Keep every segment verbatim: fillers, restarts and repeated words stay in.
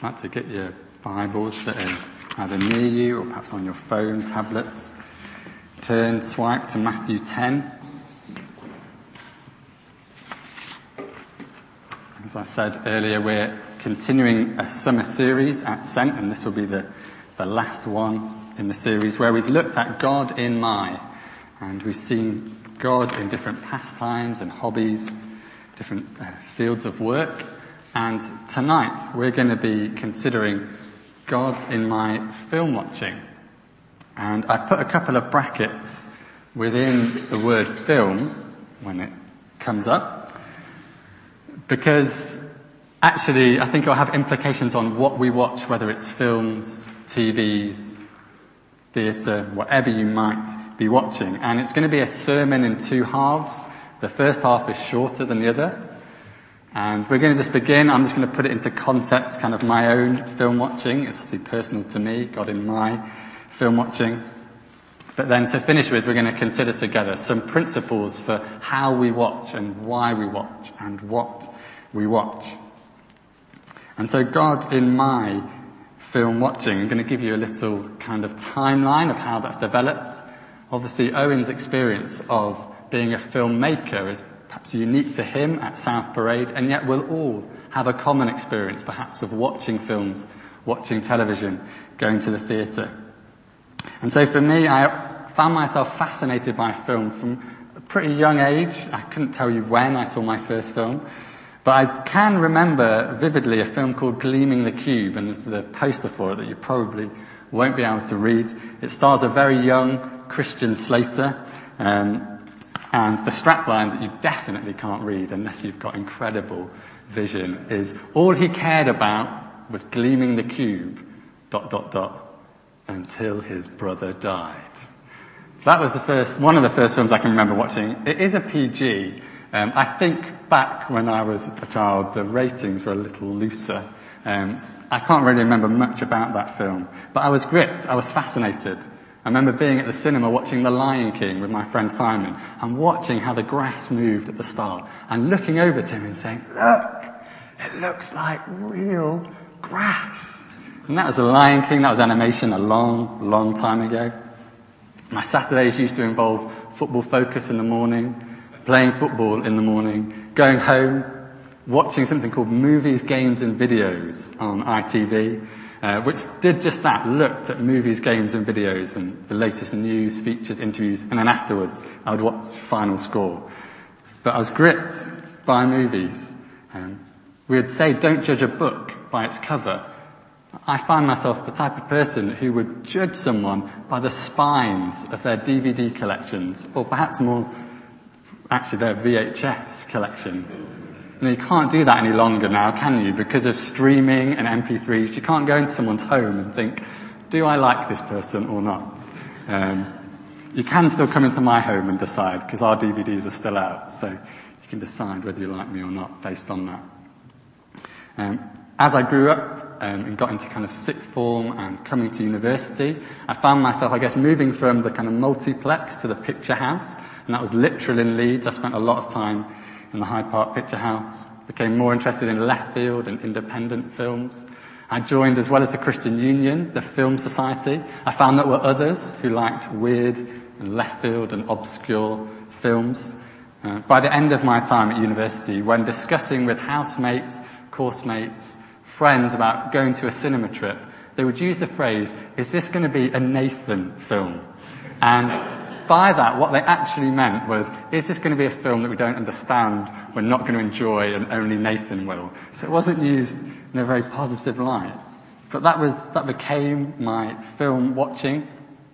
I'd like to get your Bibles that are either near you or perhaps on your phone, tablets. Turn, swipe to Matthew ten. As I said earlier, we're continuing a summer series at Sent, and this will be the, the last one in the series where we've looked at God in my, and we've seen God in different pastimes and hobbies, different uh, fields of work. And tonight we're going to be considering God in my film watching. And I put a couple of brackets within the word film when it comes up, because actually I think it'll have implications on what we watch, whether it's films, T Vs, theatre, whatever you might be watching. And it's going to be a sermon in two halves. The first half is shorter than the other. And we're going to just begin. I'm just going to put it into context, kind of my own film watching. It's obviously personal to me, God in my film watching. But then to finish with, we're going to consider together some principles for how we watch and why we watch and what we watch. And so God in my film watching, I'm going to give you a little kind of timeline of how that's developed. Obviously, Owen's experience of being a filmmaker is perhaps unique to him at South Parade, and yet we'll all have a common experience, perhaps, of watching films, watching television, going to the theatre. And so for me, I found myself fascinated by film from a pretty young age. I couldn't tell you when I saw my first film, but I can remember vividly a film called Gleaming the Cube, and there's the poster for it that you probably won't be able to read. It stars a very young Christian Slater, um, and the strapline that you definitely can't read unless you've got incredible vision is, all he cared about was gleaming the cube, dot, dot, dot, until his brother died. That was the first, one of the first films I can remember watching. It is a P G. Um, I think back when I was a child, the ratings were a little looser. Um, I can't really remember much about that film, but I was gripped. I was fascinated. I remember being at the cinema watching The Lion King with my friend Simon and watching how the grass moved at the start and looking over to him and saying, look, it looks like real grass. And that was The Lion King. That was animation a long, long time ago. My Saturdays used to involve Football Focus in the morning, playing football in the morning, going home, watching something called Movies, Games and Videos on I T V. Uh, which did just that, looked at movies, games and videos and the latest news, features, interviews, and then afterwards I would watch Final Score. But I was gripped by movies. Um, we would say, don't judge a book by its cover. I find myself the type of person who would judge someone by the spines of their D V D collections, or perhaps more, actually their V H S collections. And you can't do that any longer now, can you? Because of streaming and M P threes, you can't go into someone's home and think, do I like this person or not? Um, you can still come into my home and decide, because our D V Ds are still out, so you can decide whether you like me or not based on that. Um, as I grew up um, and got into kind of sixth form and coming to university, I found myself, I guess, moving from the kind of multiplex to the picture house, and that was literal in Leeds. I spent a lot of time in the Hyde Park Picture House, became more interested in left field and independent films. I joined, as well as the Christian Union, the Film Society. I found that there were others who liked weird and left field and obscure films. Uh, by the end of my time at university, when discussing with housemates, course mates, friends about going to a cinema trip, they would use the phrase, is this going to be a Nathan film? And by that, what they actually meant was, is this going to be a film that we don't understand, we're not going to enjoy, and only Nathan will? So it wasn't used in a very positive light. But that was, that became my film watching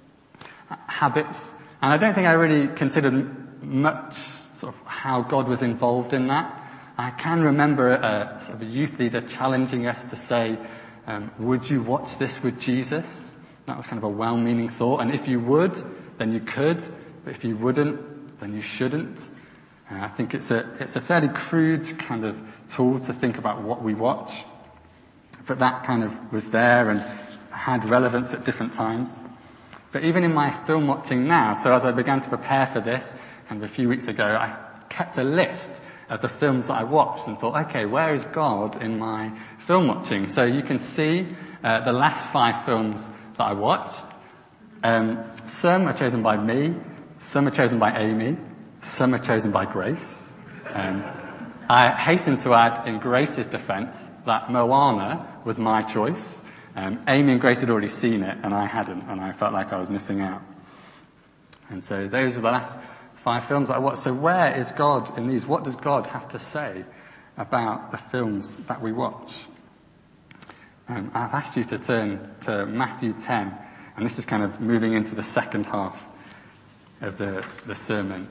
habits. And I don't think I really considered much sort of how God was involved in that. I can remember a, sort of a youth leader challenging us to say, um, would you watch this with Jesus? That was kind of a well-meaning thought. And if you would, then you could, but if you wouldn't, then you shouldn't. Uh, I think it's a it's a fairly crude kind of tool to think about what we watch, but that kind of was there and had relevance at different times. But even in my film watching now, so as I began to prepare for this, kind of a few weeks ago, I kept a list of the films that I watched and thought, okay, where is God in my film watching? So you can see uh, the last five films that I watched. Um, some are chosen by me, some are chosen by Amy, some are chosen by Grace. Um, I hasten to add, in Grace's defence, that Moana was my choice. Um, Amy and Grace had already seen it, and I hadn't, and I felt like I was missing out. And so those were the last five films I watched. So where is God in these? What does God have to say about the films that we watch? Um, I've asked you to turn to Matthew ten, and this is kind of moving into the second half of the, the sermon.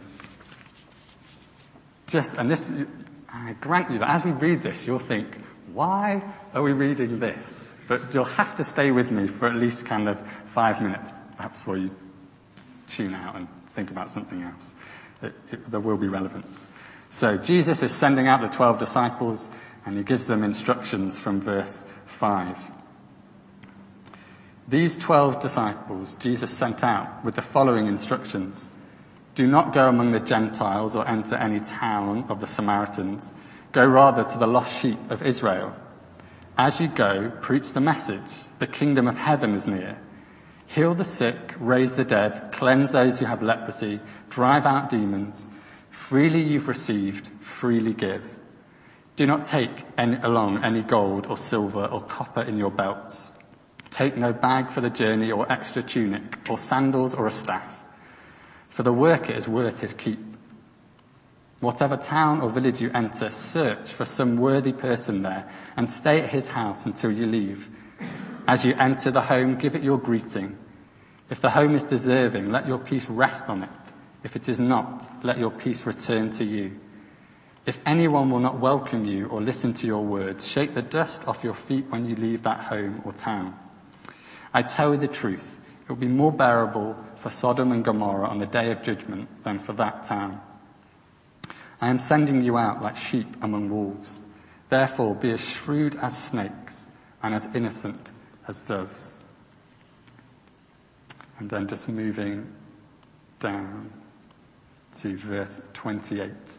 Just, and this, I grant you that as we read this, you'll think, why are we reading this? But you'll have to stay with me for at least kind of five minutes, perhaps before you tune out and think about something else. It, it, there will be relevance. So Jesus is sending out the twelve disciples, and he gives them instructions from verse five. These twelve disciples Jesus sent out with the following instructions. Do not go among the Gentiles or enter any town of the Samaritans. Go rather to the lost sheep of Israel. As you go, preach the message. The kingdom of heaven is near. Heal the sick, raise the dead, cleanse those who have leprosy, drive out demons. Freely you've received, freely give. Do not take any, along any gold or silver or copper in your belts. Take no bag for the journey or extra tunic or sandals or a staff. For the worker is worth his keep. Whatever town or village you enter, search for some worthy person there and stay at his house until you leave. As you enter the home, give it your greeting. If the home is deserving, let your peace rest on it. If it is not, let your peace return to you. If anyone will not welcome you or listen to your words, shake the dust off your feet when you leave that home or town. I tell you the truth, it will be more bearable for Sodom and Gomorrah on the day of judgment than for that town. I am sending you out like sheep among wolves. Therefore, be as shrewd as snakes and as innocent as doves. And then just moving down to verse twenty-eight.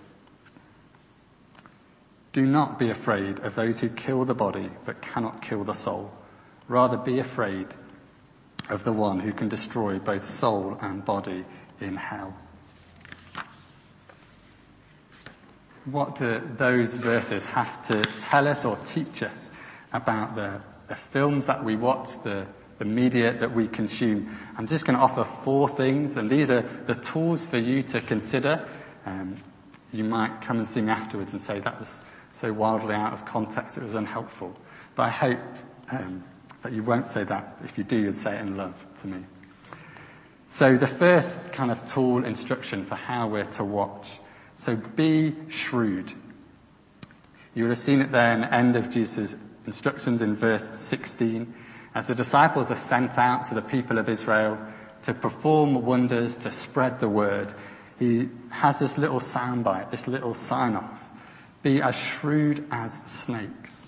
Do not be afraid of those who kill the body but cannot kill the soul. Rather be afraid of the one who can destroy both soul and body in hell. What do those verses have to tell us or teach us about the, the films that we watch, the, the media that we consume? I'm just going to offer four things, and these are the tools for you to consider. Um, you might come and see me afterwards and say that was so wildly out of context, it was unhelpful. But I hope um, that you won't say that. If you do, you'd say it in love to me. So the first kind of tool instruction for how we're to watch. So be shrewd. You would have seen it there in the end of Jesus' instructions in verse sixteen. As the disciples are sent out to the people of Israel to perform wonders, to spread the word, he has this little soundbite, this little sign-off. Be as shrewd as snakes.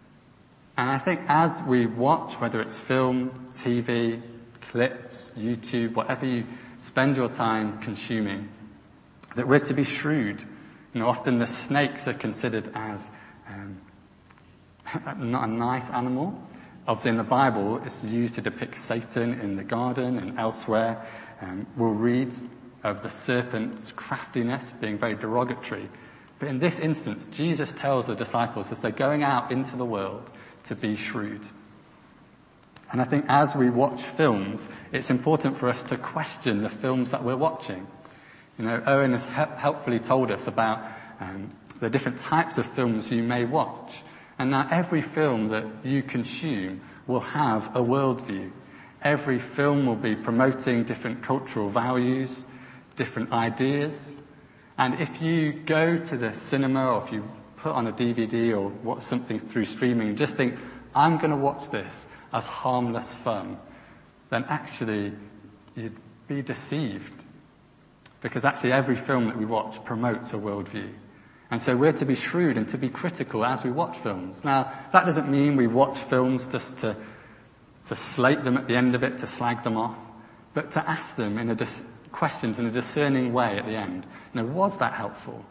And I think as we watch, whether it's film, T V, clips, YouTube, whatever you spend your time consuming, that we're to be shrewd. You know, often the snakes are considered as um, not a nice animal. Obviously in the Bible, it's used to depict Satan in the garden and elsewhere. Um, we'll read of the serpent's craftiness being very derogatory. But in this instance, Jesus tells the disciples as they're going out into the world to be shrewd. And I think as we watch films, it's important for us to question the films that we're watching. You know, Owen has he- helpfully told us about um, the different types of films you may watch. And now every film that you consume will have a worldview. Every film will be promoting different cultural values, different ideas. And if you go to the cinema or if you put on a D V D or watch something through streaming and just think, I'm going to watch this as harmless fun, then actually you'd be deceived. Because actually every film that we watch promotes a worldview. And so we're to be shrewd and to be critical as we watch films. Now, that doesn't mean we watch films just to, to slate them at the end of it, to slag them off, but to ask them in a dis- questions in a discerning way at the end. You know, was that helpful?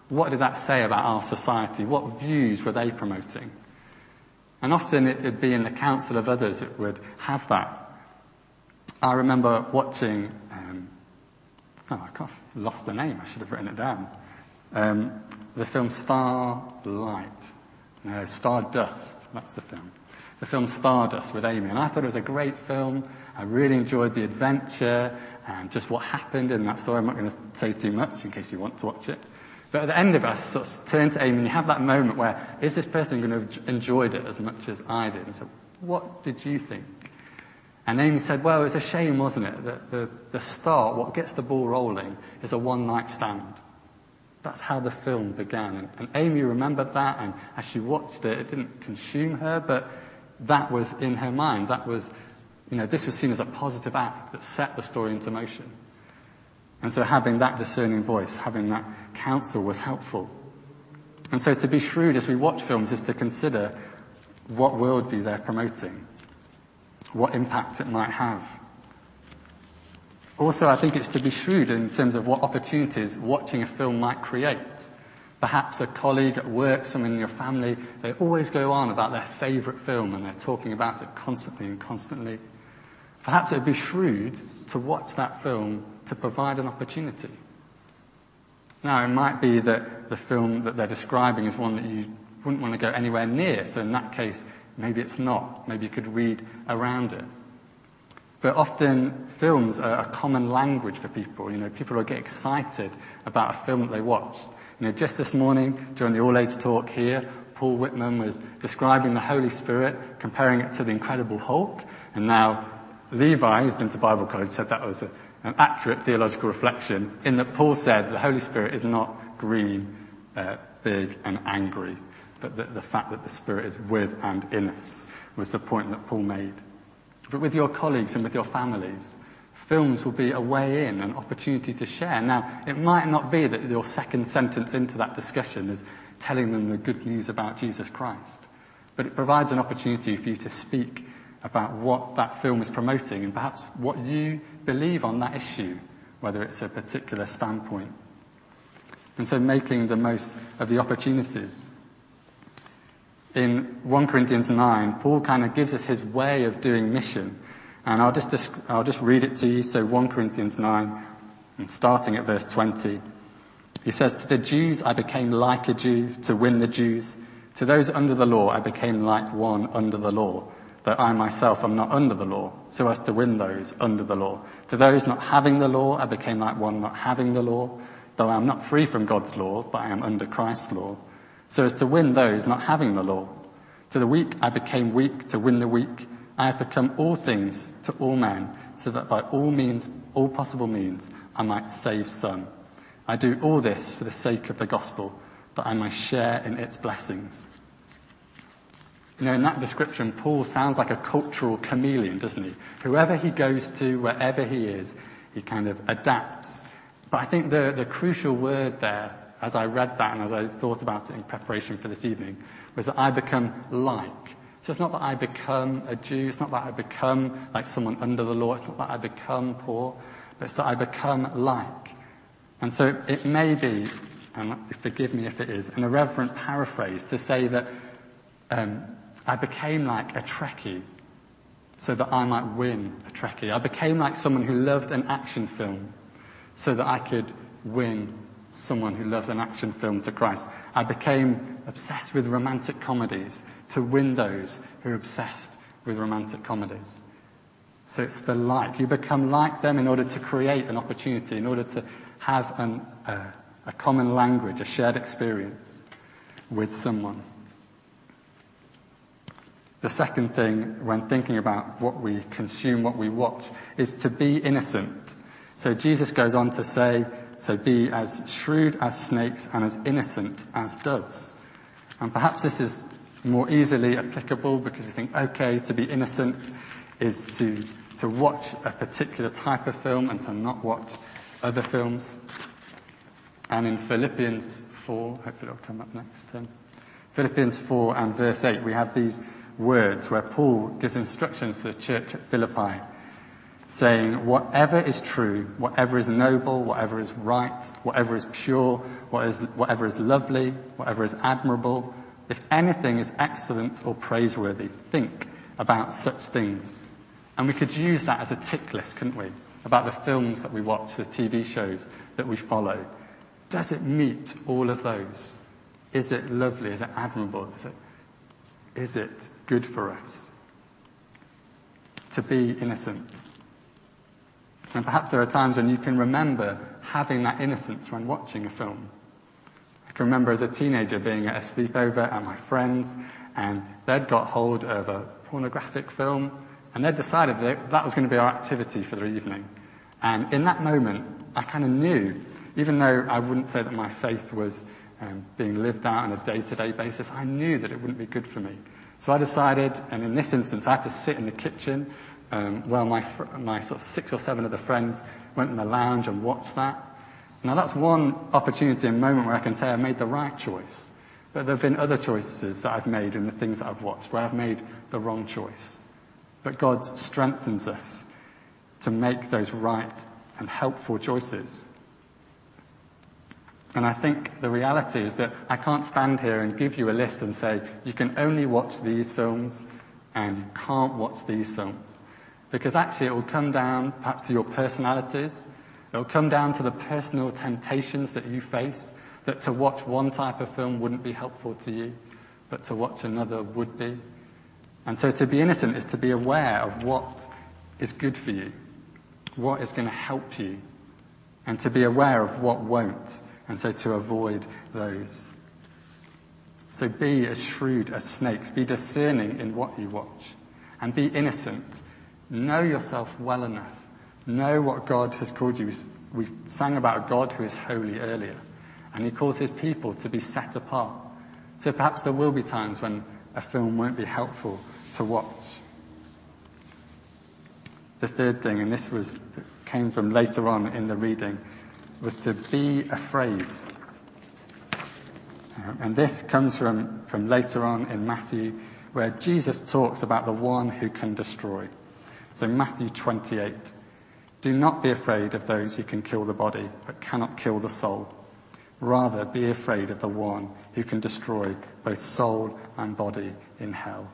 What did that say about our society? What views were they promoting? And often it would be in the counsel of others that would have that. I remember watching, um, oh, I kind of lost the name, I should have written it down. Um, the film Starlight, no, Stardust, that's the film. The film Stardust with Amy, and I thought it was a great film. I really enjoyed the adventure and just what happened in that story. I'm not going to say too much in case you want to watch it. But at the end of it, I sort of turned to Amy, and you have that moment where, is this person going to have enjoyed it as much as I did? And so, what did you think? And Amy said, well, it's a shame, wasn't it, that the, the start, what gets the ball rolling, is a one-night stand. That's how the film began. And, and Amy remembered that, and as she watched it, it didn't consume her, but that was in her mind. That was, you know, this was seen as a positive act that set the story into motion. And so having that discerning voice, having that counsel was helpful. And so to be shrewd as we watch films is to consider what worldview they're promoting, what impact it might have. Also, I think it's to be shrewd in terms of what opportunities watching a film might create. Perhaps a colleague at work, someone in your family, they always go on about their favourite film and they're talking about it constantly and constantly. Perhaps it would be shrewd to watch that film to provide an opportunity. Now, it might be that the film that they're describing is one that you wouldn't want to go anywhere near, so in that case, maybe it's not. Maybe you could read around it. But often, films are a common language for people. You know, people will get excited about a film that they watched. You know, just this morning, during the all-age talk here, Paul Whitman was describing the Holy Spirit, comparing it to the Incredible Hulk, and now Levi, who's been to Bible college, said that was a, an accurate theological reflection, in that Paul said the Holy Spirit is not green, uh, big and angry, but the, the fact that the Spirit is with and in us was the point that Paul made. But with your colleagues and with your families, films will be a way in, an opportunity to share. Now, it might not be that your second sentence into that discussion is telling them the good news about Jesus Christ, but it provides an opportunity for you to speak about what that film is promoting and perhaps what you believe on that issue, whether it's a particular standpoint. And so making the most of the opportunities. In First Corinthians nine, Paul kind of gives us his way of doing mission. And I'll just, I'll just read it to you. So First Corinthians nine, starting at verse twenty. He says, to the Jews I became like a Jew to win the Jews. To those under the law I became like one under the law, though I myself am not under the law, so as to win those under the law. To those not having the law I became like one not having the law, though I am not free from God's law, but I am under Christ's law, so as to win those not having the law. To the weak I became weak to win the weak. I have become all things to all men, so that by all means, all possible means, I might save some. I do all this for the sake of the gospel, that I may share in its blessings. You know, in that description, Paul sounds like a cultural chameleon, doesn't he? Whoever he goes to, wherever he is, he kind of adapts. But I think the, the crucial word there, as I read that and as I thought about it in preparation for this evening, was that I become like. So it's not that I become a Jew, it's not that I become like someone under the law, it's not that I become poor, but it's that I become like. And so it, it may be, and forgive me if it is, an irreverent paraphrase to say that um, I became like a Trekkie so that I might win a Trekkie. I became like someone who loved an action film so that I could win someone who loves an action film to Christ. I became obsessed with romantic comedies to win those who are obsessed with romantic comedies. So it's the like. You become like them in order to create an opportunity, in order to have an, uh, a common language, a shared experience with someone. The second thing when thinking about what we consume, what we watch, is to be innocent. So Jesus goes on to say, so be as shrewd as snakes and as innocent as doves. And perhaps this is more easily applicable because we think, okay, to be innocent is to, to watch a particular type of film and to not watch other films. And in Philippians four, hopefully it'll come up next, Tim. Philippians four and verse eight, we have these words where Paul gives instructions to the church at Philippi. saying, whatever is true, whatever is noble, whatever is right, whatever is pure, what is, whatever is lovely, whatever is admirable, if anything is excellent or praiseworthy, think about such things. And we could use that as a tick list, couldn't we? About the films that we watch, the T V shows that we follow. Does it meet all of those? Is it lovely? Is it admirable? Is it, is it good for us? To be innocent. And perhaps there are times when you can remember having that innocence when watching a film. I can remember as a teenager being at a sleepover at my friends, and they'd got hold of a pornographic film, and they'd decided that that was going to be our activity for the evening. And in that moment, I kind of knew, even though I wouldn't say that my faith was um, being lived out on a day-to-day basis, I knew that it wouldn't be good for me. So I decided, and in this instance, I had to sit in the kitchen um, while my fr- my sort of six or seven other friends went in the lounge and watched that. Now that's one opportunity and moment where I can say I made the right choice. But there have been other choices that I've made in the things that I've watched where I've made the wrong choice. But God strengthens us to make those right and helpful choices. And I think the reality is that I can't stand here and give you a list and say, you can only watch these films and you can't watch these films. Because actually it will come down perhaps to your personalities. It will come down to the personal temptations that you face, that to watch one type of film wouldn't be helpful to you, but to watch another would be. And so to be innocent is to be aware of what is good for you, what is going to help you, and to be aware of what won't, and so to avoid those. So be as shrewd as snakes, be discerning in what you watch, and be innocent. Know yourself well enough. Know what God has called you. We sang about a God who is holy earlier, and he calls his people to be set apart. So perhaps there will be times when a film won't be helpful to watch. The third thing, and this was came from later on in the reading, was to be afraid. And this comes from, from later on in Matthew, where Jesus talks about the one who can destroy. So Matthew twenty-eight, do not be afraid of those who can kill the body, but cannot kill the soul. Rather, be afraid of the one who can destroy both soul and body in hell.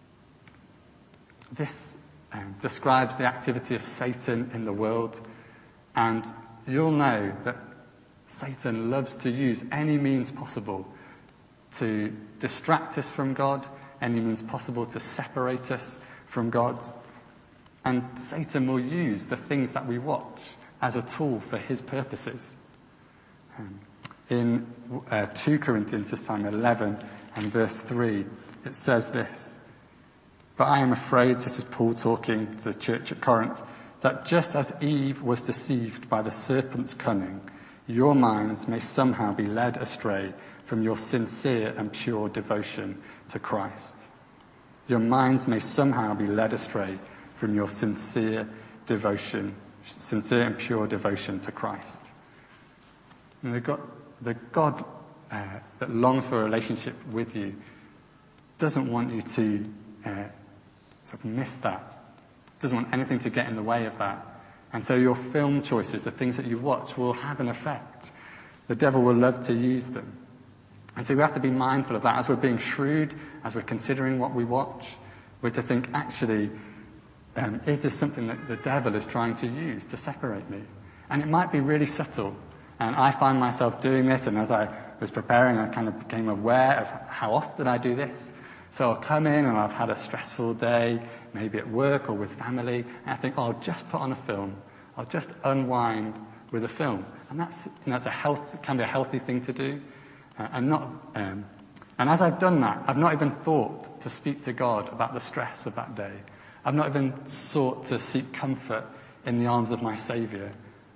This um, describes the activity of Satan in the world, and you'll know that Satan loves to use any means possible to distract us from God, any means possible to separate us from God. And Satan will use the things that we watch as a tool for his purposes. Um, in uh, two Corinthians, this time eleven and verse three, it says this, but I am afraid, this is Paul talking to the church at Corinth, that just as Eve was deceived by the serpent's cunning, your minds may somehow be led astray from your sincere and pure devotion to Christ. Your minds may somehow be led astray from your sincere devotion, sincere and pure devotion to Christ. And the God, the God uh, that longs for a relationship with you doesn't want you to uh, sort of miss that. Doesn't want anything to get in the way of that. And so your film choices, the things that you watch, will have an effect. The devil will love to use them. And so we have to be mindful of that as we're being shrewd, as we're considering what we watch. We're to think, actually, um, is this something that the devil is trying to use to separate me? And it might be really subtle. And I find myself doing this, and as I was preparing, I kind of became aware of how often I do this. So I'll come in and I've had a stressful day, maybe at work or with family, and I think, oh, I'll just put on a film. I'll just unwind with a film. And that's, you know, that's a health, can be a healthy thing to do. Uh, and not, um, and as I've done that, I've not even thought to speak to God about the stress of that day. I've not even sought to seek comfort in the arms of my Saviour.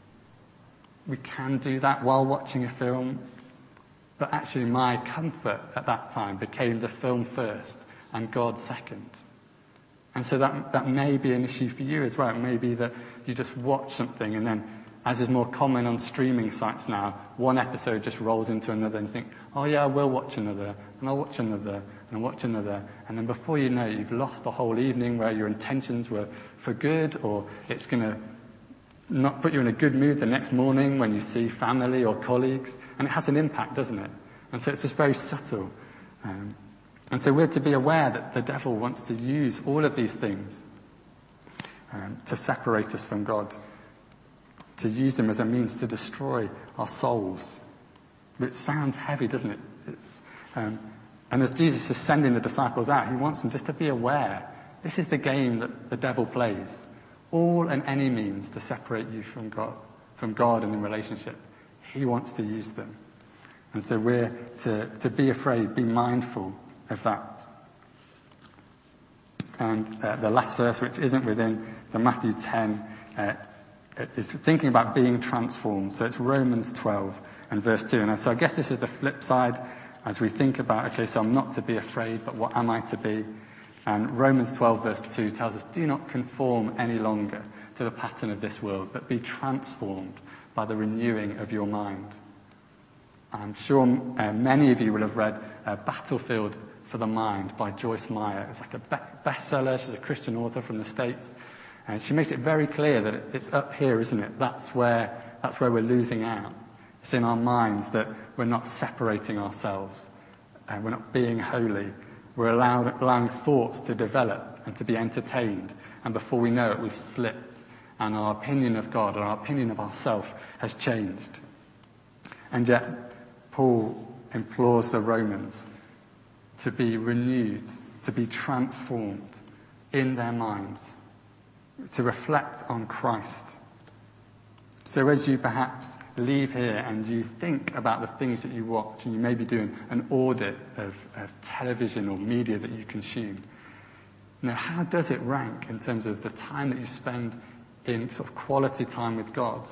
We can do that while watching a film, but actually my comfort at that time became the film first and God second. And so that that may be an issue for you as well. It may be that you just watch something and then as is more common on streaming sites now, one episode just rolls into another and you think, oh yeah, I will watch another, and I'll watch another, and I'll watch another. And then before you know it, you've lost a whole evening where your intentions were for good, or it's going to not put you in a good mood the next morning when you see family or colleagues. And it has an impact, doesn't it? And so it's just very subtle. Um, and so we're to be aware that the devil wants to use all of these things um, to separate us from God, to use them as a means to destroy our souls, which sounds heavy, doesn't it? It's, um, and as Jesus is sending the disciples out, he wants them just to be aware. This is the game that the devil plays. All and any means to separate you from God, from God and in relationship. He wants to use them. And so we're to, to be afraid, be mindful of that. And uh, the last verse, which isn't within the Matthew ten, uh, is thinking about being transformed. So it's Romans twelve and verse two. And so I guess this is the flip side as we think about, okay, so I'm not to be afraid, but what am I to be? And Romans twelve verse two tells us, do not conform any longer to the pattern of this world, but be transformed by the renewing of your mind. I'm sure uh, many of you will have read uh, Battlefield for the Mind by Joyce Meyer. It's like a be- bestseller. She's a Christian author from the States. And she makes it very clear that it's up here, isn't it? That's where, that's where we're losing out. It's in our minds that we're not separating ourselves. Uh, we're not being holy. We're allowed, allowing thoughts to develop and to be entertained. And before we know it, we've slipped. And our opinion of God and our opinion of ourselves has changed. And yet, Paul implores the Romans to be renewed, to be transformed in their minds, to reflect on Christ. So as you perhaps leave here and you think about the things that you watch, and you may be doing an audit of, of television or media that you consume, you know, how does it rank in terms of the time that you spend in sort of quality time with God?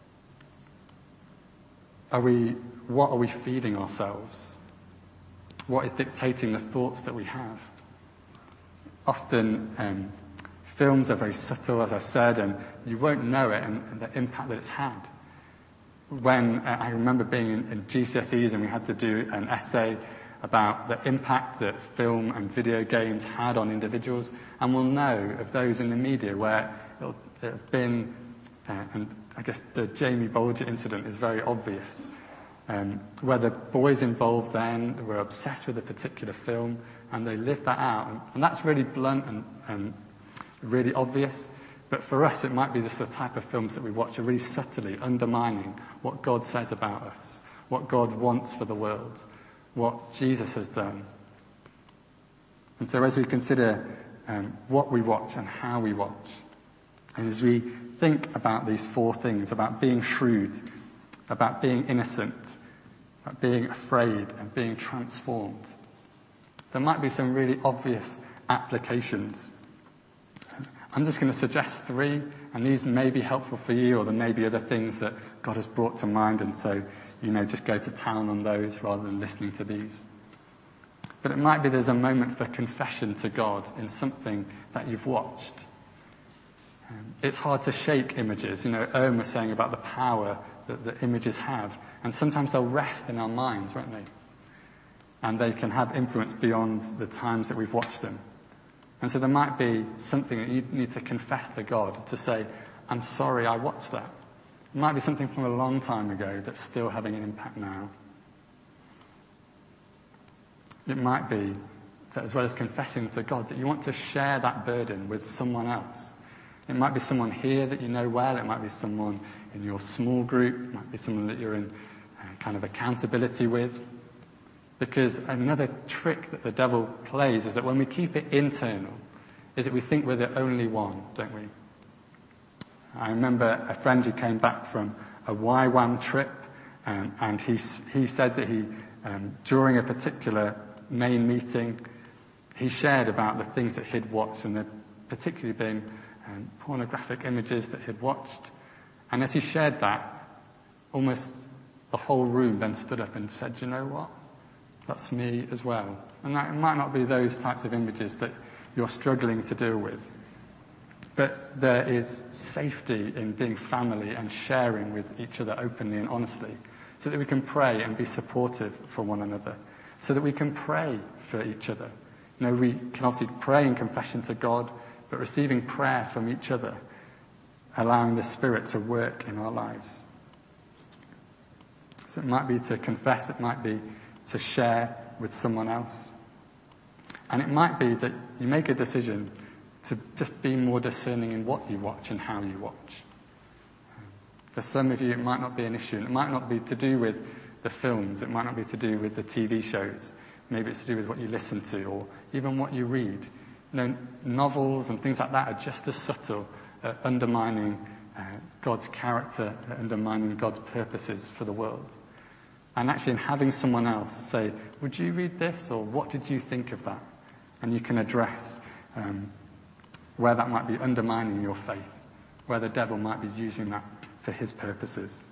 Are we, what are we feeding ourselves? What is dictating the thoughts that we have? Often, um, films are very subtle, as I've said, and you won't know it and, and the impact that it's had. When uh, I remember being in, in G C S Es and we had to do an essay about the impact that film and video games had on individuals, and we'll know of those in the media where it'll, it'll have been, uh, and I guess the Jamie Bolger incident is very obvious, um, where the boys involved then were obsessed with a particular film and they lived that out. And, and that's really blunt and, and really obvious. But for us, it might be just the type of films that we watch are really subtly undermining what God says about us, what God wants for the world, what Jesus has done. And so as we consider um, what we watch and how we watch, and as we think about these four things, about being shrewd, about being innocent, about being afraid and being transformed, there might be some really obvious applications. I'm just going to suggest three, and these may be helpful for you, or there may be other things that God has brought to mind, and so you may just go to town on those rather than listening to these. But it might be there's a moment for confession to God in something that you've watched. Um, it's hard to shake images. You know, Owen was saying about the power that the images have, and sometimes they'll rest in our minds, won't they? And they can have influence beyond the times that we've watched them. And so there might be something that you need to confess to God, to say, I'm sorry I watched that. It might be something from a long time ago that's still having an impact now. It might be that as well as confessing to God, that you want to share that burden with someone else. It might be someone here that you know well. It might be someone in your small group. It might be someone that you're in uh, kind of accountability with. Because another trick that the devil plays is that when we keep it internal, is that we think we're the only one, don't we? I remember a friend who came back from a Y WAM trip, um, and he he said that he, um, during a particular main meeting, he shared about the things that he'd watched, and there particularly been um, pornographic images that he'd watched. And as he shared that, almost the whole room then stood up and said, "Do you know what? That's me as well." And that, it might not be those types of images that you're struggling to deal with. But there is safety in being family and sharing with each other openly and honestly, so that we can pray and be supportive for one another, so that we can pray for each other. You know, we can obviously pray in confession to God, but receiving prayer from each other, allowing the Spirit to work in our lives. So it might be to confess, it might be to share with someone else. And it might be that you make a decision to just be more discerning in what you watch and how you watch. For some of you, it might not be an issue. It might not be to do with the films. It might not be to do with the T V shows. Maybe it's to do with what you listen to or even what you read. You know, novels and things like that are just as subtle at undermining uh, God's character, at undermining God's purposes for the world. And actually in having someone else say, would you read this, or what did you think of that? And you can address um, where that might be undermining your faith, where the devil might be using that for his purposes.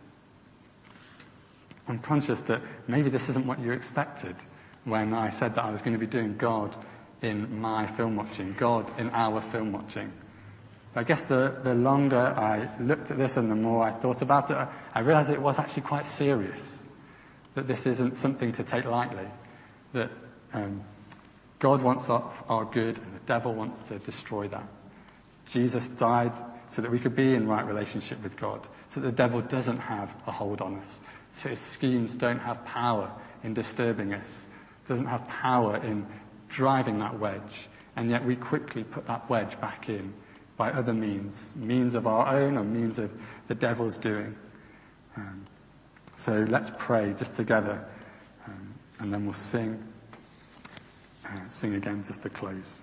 I'm conscious that maybe this isn't what you expected when I said that I was going to be doing God in my film watching, God in our film watching. I guess the, the longer I looked at this and the more I thought about it, I, I realized it was actually quite serious. That this isn't something to take lightly. That um, God wants our, our good and the devil wants to destroy that. Jesus died so that we could be in right relationship with God, so that the devil doesn't have a hold on us, so his schemes don't have power in disturbing us, doesn't have power in driving that wedge, and yet we quickly put that wedge back in by other means, means of our own or means of the devil's doing. Um, so let's pray just together, um, and then we'll sing, uh, sing again just to close.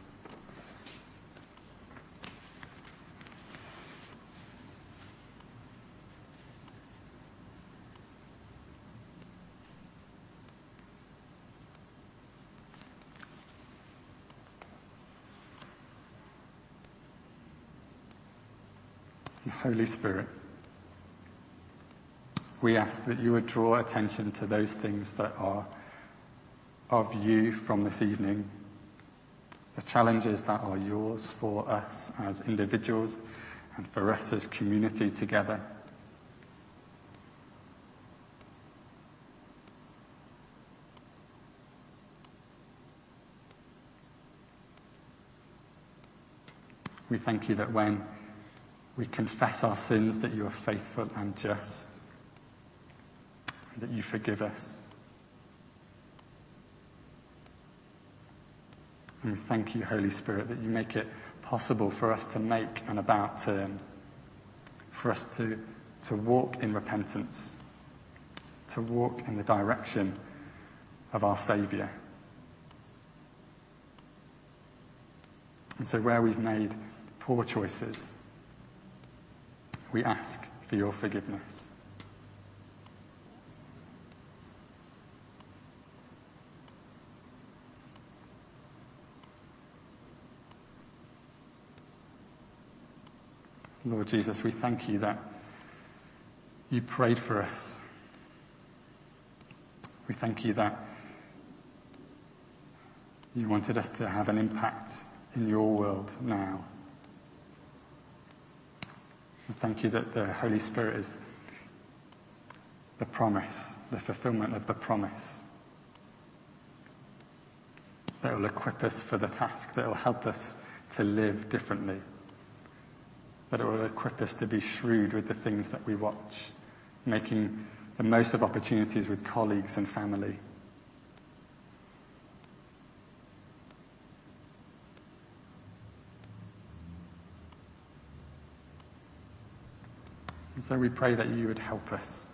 Holy Spirit, we ask that you would draw attention to those things that are of you from this evening, the challenges that are yours for us as individuals and for us as community together. We thank you that when we confess our sins, that you are faithful and just, and that you forgive us. And we thank you, Holy Spirit, that you make it possible for us to make an about turn, for us to, to walk in repentance, to walk in the direction of our Saviour. And so where we've made poor choices, we ask for your forgiveness. Lord Jesus, we thank you that you prayed for us. We thank you that you wanted us to have an impact in your world now. And thank you that the Holy Spirit is the promise, the fulfillment of the promise. That will equip us for the task, that will help us to live differently. That it will equip us to be shrewd with the things that we watch, making the most of opportunities with colleagues and family. And so we pray that you would help us.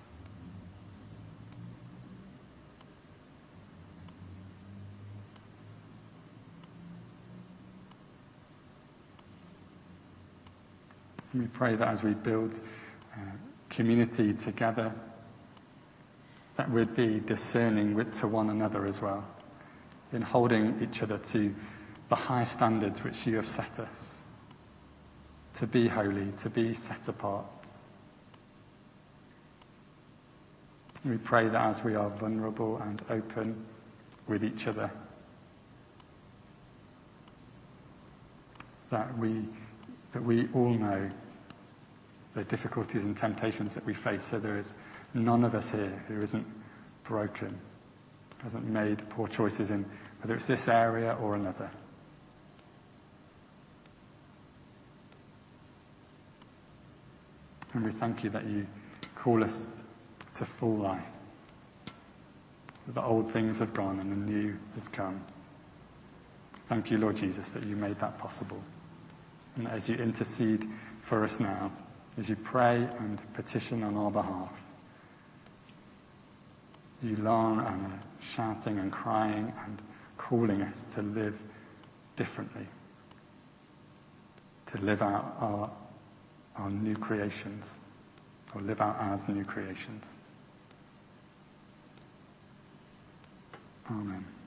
And we pray that as we build uh, community together, that we'd be discerning with, to one another as well, in holding each other to the high standards which you have set us, to be holy, to be set apart. We pray that as we are vulnerable and open with each other, that we that we all know the difficulties and temptations that we face, so there is none of us here who isn't broken, hasn't made poor choices in whether it's this area or another. And we thank you that you call us to full life. The old things have gone and the new has come. Thank you, Lord Jesus, that you made that possible. And as you intercede for us now, as you pray and petition on our behalf, you long and are shouting and crying and calling us to live differently, to live out our, our new creations, or live out as new creations. Amen.